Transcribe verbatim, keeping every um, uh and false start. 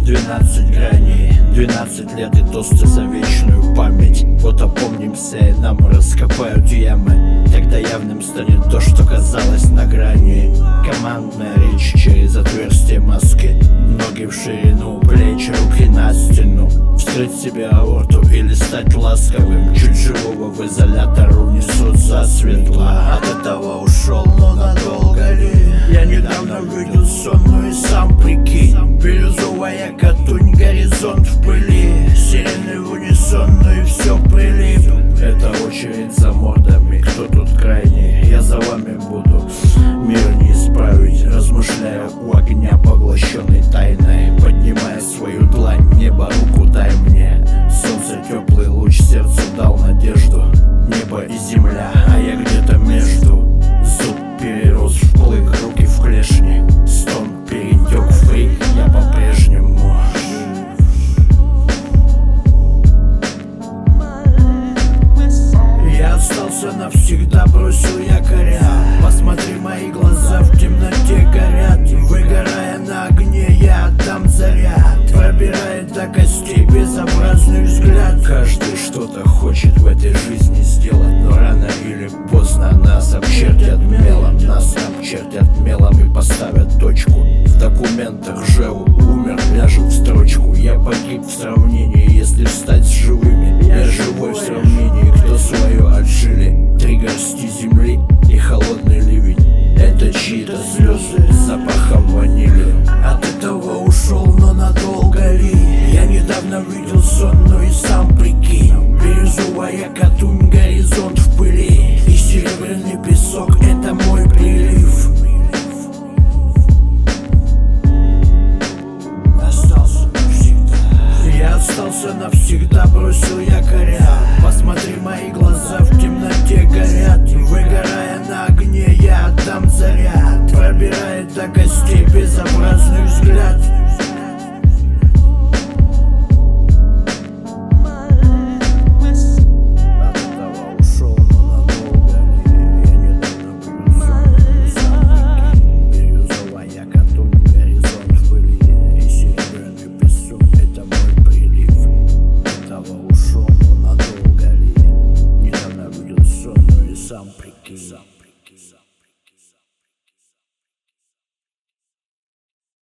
Двенадцать граней, двенадцать лет и тосты за вечную память. Вот опомнимся и нам раскопают ямы. Тогда явным станет то, что казалось на грани. Командная речь через отверстие маски. Ноги в ширину, плечи, руки на стену. Вскрыть себе аорту или стать ласковым. Чуть живого в изолятор унесут засветло. От этого ушел, но надолго ли? Я недавно видел сонную, сам прикинь. Бирюзовая катунь, горизонт в пыли. Сирены в унисон, ну и все прилип. Это очередь за мордами, кто тут крайний? Я за вами буду, мир не исправить. Размышляя у огня, поглощенный тайной. Поднимая свою длань, небо, руку дай мне. Солнце, теплый луч, сердцу дал надежду. Небо и земля, а я где-то между. Зуб перерос в клык, руки в клешни. Стон перетек в крик, я по-прежнему. Я остался навсегда, бросил якоря. Посмотри, мои глаза в темноте горят. Выгорая на огне, я отдам заряд. Пробирает до костей безобразный взгляд. Каждый что-то хочет в этой жизни сделать, но рано или поздно нас обчертят мелом. Нас обчертят мелом и поставят точку. В документах ЖЭУ умер, ляжет в строчку. Я погиб в сравнении, если встать с живыми. Я живой в сравнении, кто свое отжили. Три горсти земли и холодный ливень. Это чьи-то слезы с запахом ванили. От этого ушел, но надолго ли? Я недавно видел сон, но и сам прикинь. Бирюзовая катунь,